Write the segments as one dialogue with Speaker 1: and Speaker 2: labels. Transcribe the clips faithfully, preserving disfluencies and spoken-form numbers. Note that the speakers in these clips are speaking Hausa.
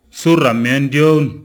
Speaker 1: surra mendion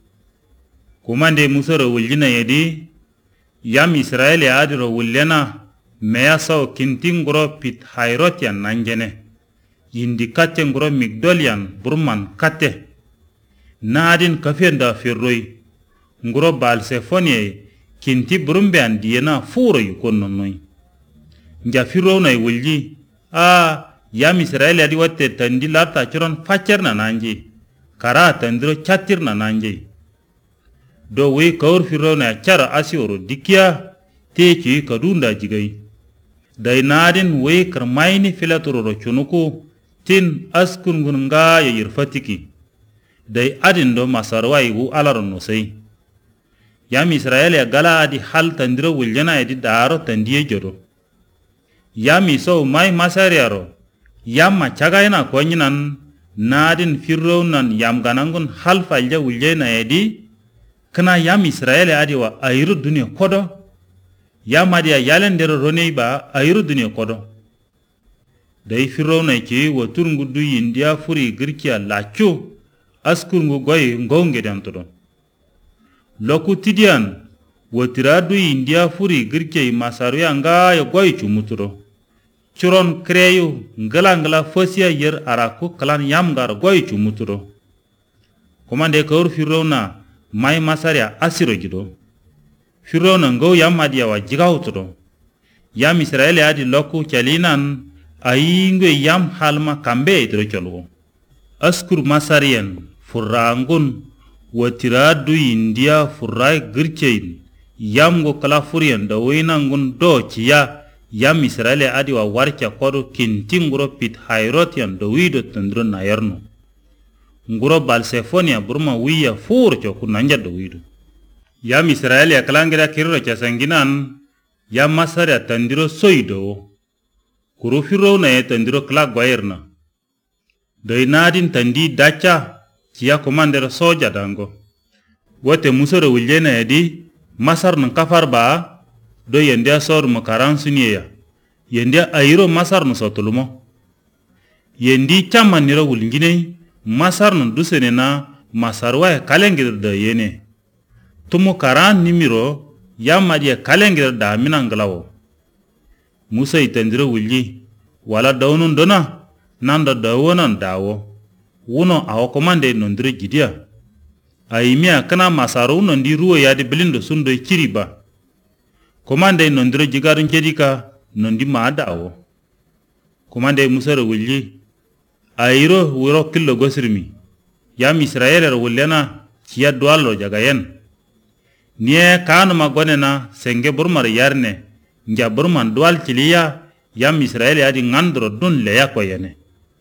Speaker 1: kumande musoro wuljina yedi yam Israeli adiro wullena meya saw kintinguro pit hayrotian nanjene yindi katte nguro migdolian burman katte naadin kafenda firroi nguro balsefonie kinti burumbe andiyena furo yukonnoi nja firro na wulji a yam Israeli adi watte tandi lata chiron facerna nanji kara tandiro chatirna nanji do we kaur firro na chara asioro dikia techi kadunda jigai dai nadin we karmaini filatoro chunuku tin askun gunga ya yirfatiki dai adin do masarwai wu alaron no sai yam Israeli gala adi hal tandiro wuljana edi daro tandiye jodo yami so mai masariaro yamma chagaina konyinan nadin firro nan yam ganangun hal falja wuljena edi kana yam Israeli adi wa ayru dunya kodo yama dia yalendero ronei ba ayru dunya kodo dai firro na ki wa turnguddu india furi girkiya lacho askurngu goy ngonge dantodo loku tidian wotiradu india furi girkiya masaru yanga yo goy chumuturo churon kreyo ngala ngala fosia yer arako kalan yamgar goy chumuturo komande kaur firro na mai masaria asiro gido firro na ngo yamadia wa jigawturo yam Israeli adi loku chalinan ayingwe yam halma kambe idro cholwo askur masarian furangun watiradu india furai girchein yam go kala furian da wainangun do chiya yam Israeli adi wa warcha kodo kintinguro pit hayrotian do wido tandro nayarno nguro balsefonia burma wiya fur choku nanja do wido yam Israeli akalangira kirro chasanginan yam masaria tandiro soido kuru firro na tandiro kla gwairna dai nadin tandi dacha ciya komandero soja dango wote musoro wuljena edi masar nan kafar ba do yende sor mo karan suniya yende ayiro masar no sotulumo yendi chaman niro wuljine masar no dusene na masarwa kalengir da yene tumo karan nimiro yamadia kalengir da minanglawo musa itandiro wulji wala dawnun dona nanda dawonan dawo wuno awo komande nondire gidia ayimia kana masaru nondi ruwo yadi bilindo sundo kiriba komande nondire jigarun kedika nondi ma dawo komande musara wulji ayiro wuro killo gosirmi yam Israeli wullena ciya dwallo jagayen nie kanu magonena senge burmar yarne nja burman dwal ciliya yam Israeli adi ngandro dun leya koyene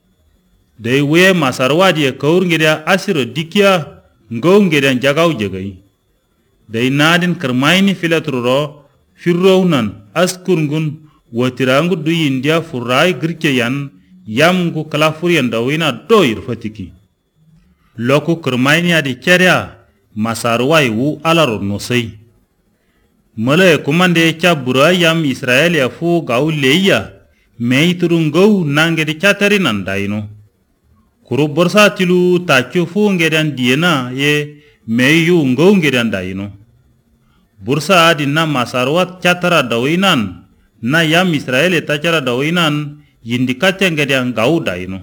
Speaker 1: dai we masarwadi e kaur ngida asiro dikia ngo ngida jagaw jegai dai nadin karmaini filatruro firrownan askurgun watirangu du india furai girke yan yamgu kalafurian dawina doir fatiki loko karmaini adi keria masarwai wu alaro no sai mala kumande cha bura yam Israeli afu gaw leya meiturungo nangedi chatari nandaino kuru borsa tilu tacho fu ngedan diena ye meyu ngo ngedan daino bursa adi na masarwat chatara dawinan na yam Israeli tachara dawinan yindikate ngedan gaw daino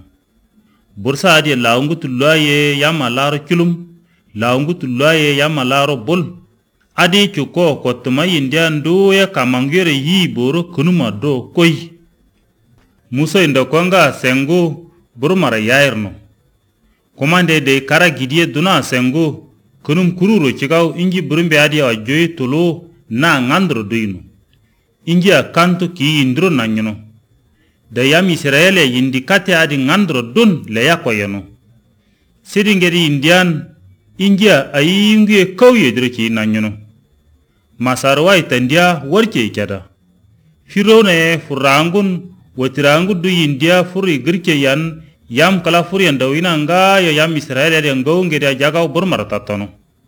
Speaker 1: bursa adi laungu tulaye yam alaro kilum laungu tulaye yam alaro bol adi chuko kotuma indian do ya kamangere yi boro kunuma do koi musa inda konga sengo burmara yairno komande de kara gidie duna sengo kunum kururo chigaw inji burumbe adi wa joy tolo na ngandro duino inji akanto ki indro nanyno da yam Israeli yindikate adi ngandro dun le yakoyeno sidingeri indian ingia ayingie kauye direki nanyno masarwa itandia warke ikada firone furangun watirangu du india furi girke yan yam kala furi andawina nga ya yam Israeli de ngonge de jagaw burmar tatano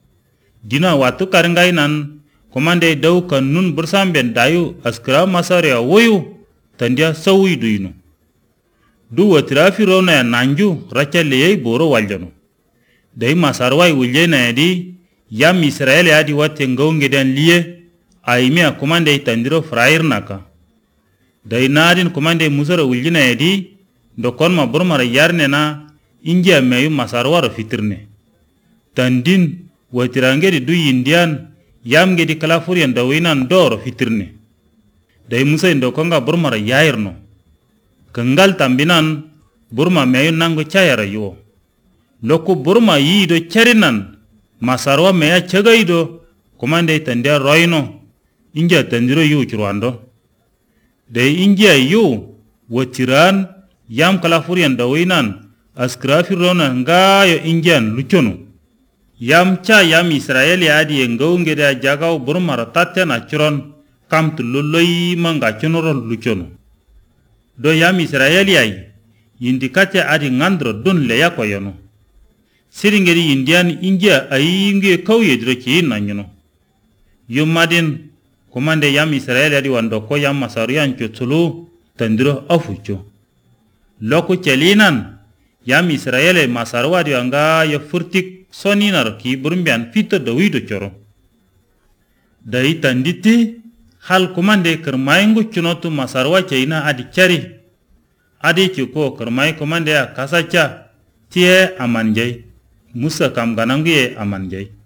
Speaker 1: dina watu karangai nan komande daw kanun bursamben dayu askra masare woyu tandia sawi duino du watira firone nanju rachale yey boro waljano dai masarwai wulje na yadi yam Israel adi wate ngaungedan liye aimia komande tandiro frair naka dai nadin komande musara wuljina yadi dokon ma burmara yarne na ingia meyu masarwaro fitirne tandin watirangedi du indian yam gedi kalafurian dawinan doro fitirne dai musa indo konga burmara yairno kangal tambinan burma meyu nango chayara yo loko burma yido charinan masarwa meya chagaido komande tandia roino ingia tandiro yu churwando dai ingia yu watiran yam kalafurian dawinan askrafi rona ngayo ingian luchono yam cha yam Israel adi ngaunge da jagaw burmara tatena churon kam tululoi manga chunoro luchono do yam Israel ay indikate adi ngandro don le yakoyono siringeri indian ingia ayinge kauye droki nanyuno yumadin komande yam Israel adi wando ko yam masarian chutulu tandiro afucho loko chelinan yam Israel masarwa di anga ya furtik soninar ki burmbian fito dawido choro dai tanditi hal komande kermaingo chunotu masarwa chaina adi chari adi chuko kermai komande akasacha tie amanjai musa kam ganangie amanjai